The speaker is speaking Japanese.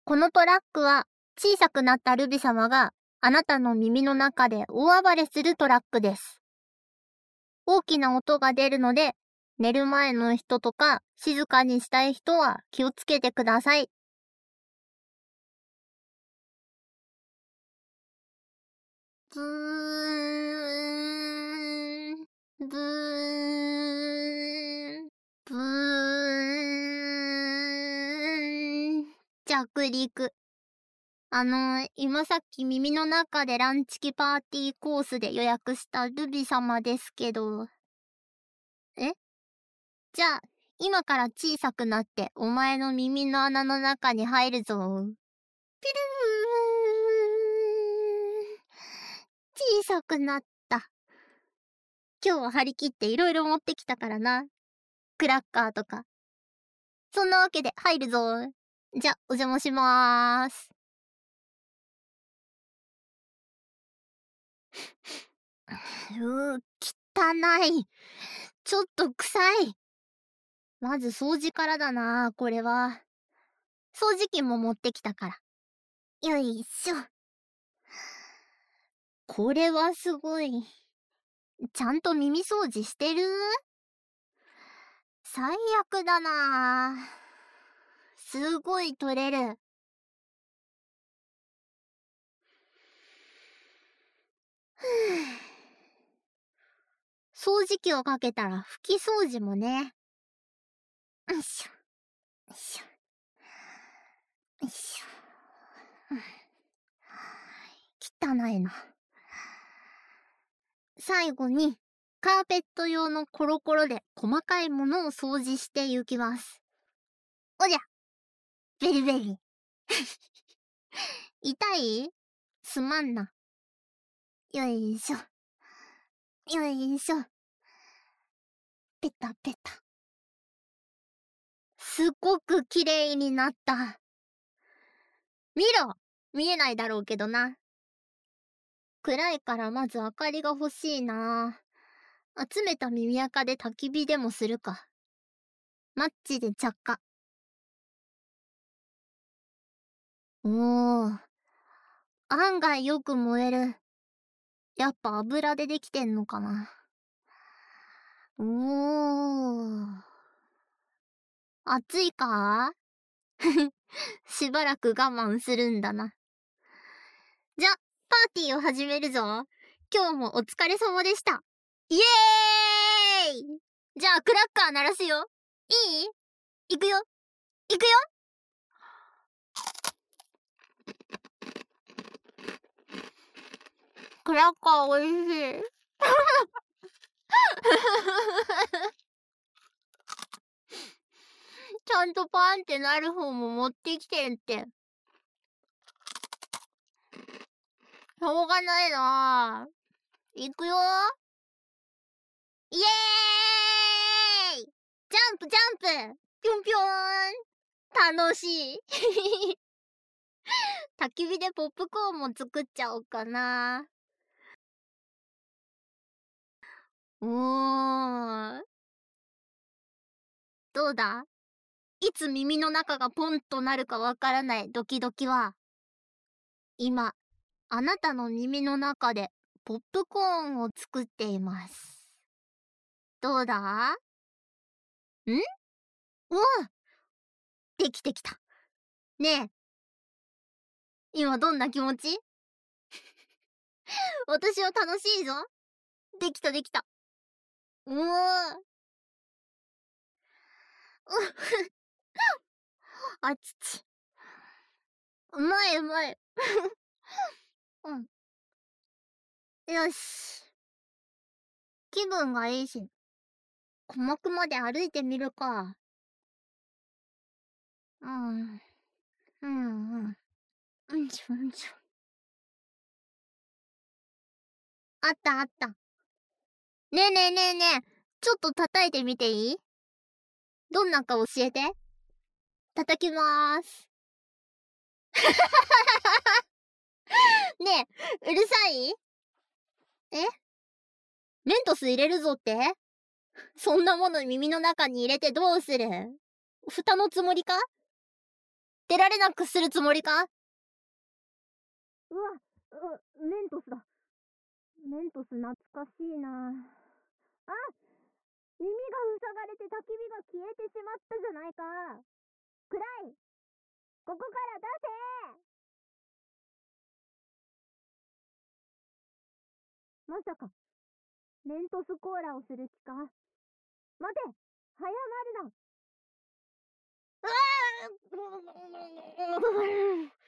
このトラックは小さくなったルビ様があなたの耳の中で大暴れするトラックです。大きな音が出るので、寝る前の人とか静かにしたい人は気をつけてください。ブーン、ブーン、ブーン、着陸。今さっき耳の中でランチキパーティーコースで予約したルビ様ですけど。じゃあ、今から小さくなってお前の耳の穴の中に入るぞ。ピルーン。小さくなった。今日は張り切っていろいろ持ってきたからな。クラッカーとか。そんなわけで入るぞ。じゃ、お邪魔しまーす。汚い。ちょっと臭い。まず掃除からだな、これは。掃除機も持ってきたから。よいしょ。これはすごい。ちゃんと耳掃除してる？最悪だな。すごい取れる。掃除機をかけたら拭き掃除もね。よいしょ。よいしょ。よいしょ。汚いな。最後に、カーペット用のコロコロで細かいものを掃除していきます。おりゃ。ベリベリ。痛い？すまんな。よいしょ。よいしょ。ペタペタ。すっごく綺麗になった。見ろ！見えないだろうけどな。暗いからまず明かりが欲しいな。集めた耳垢で焚き火でもするか。マッチで着火。おー。案外よく燃える。やっぱ油でできてんのかな。おー。暑いか？しばらく我慢するんだな。じゃ、パーティーを始めるぞ。今日もお疲れ様でした。イエーイ！じゃあクラッカー鳴らすよ。いい？いくよ。いくよ。クラッカーおいしい。ちゃんとパンってなる方も持ってきてんって。しょうがないなぁ。いくよ。イエーイ！ジャンプジャンプ！ぴょんぴょーん！楽しい。焚き火でポップコーンも作っちゃおうかな。おー。どうだ？いつ耳の中がポンとなるかわからないドキドキは、今、あなたの耳の中でポップコーンを作っています。どうだ？うわ！できてきた。ねえ、今どんな気持ち？私は楽しいぞ。できたできた。うわー。あちち。うまいうまい。うん。よし。気分がいいし、鼓膜まで歩いてみるか。うん。うん。うんちょうんちょ。あったあった。ねえねえねえねえ、ちょっと叩いてみていい？どんなか教えて。叩きまーす。ねえ、うるさい？え？メントス入れるぞって？そんなもの耳の中に入れてどうする？蓋のつもりか？っ出られなくするつもりか？メントスだ。メントス懐かしいな。あ、耳が塞がれて焚き火が消えてしまったじゃないか。暗い。ここから出せ。まさか、メントスコーラをする気か？待て、早まるな。うわ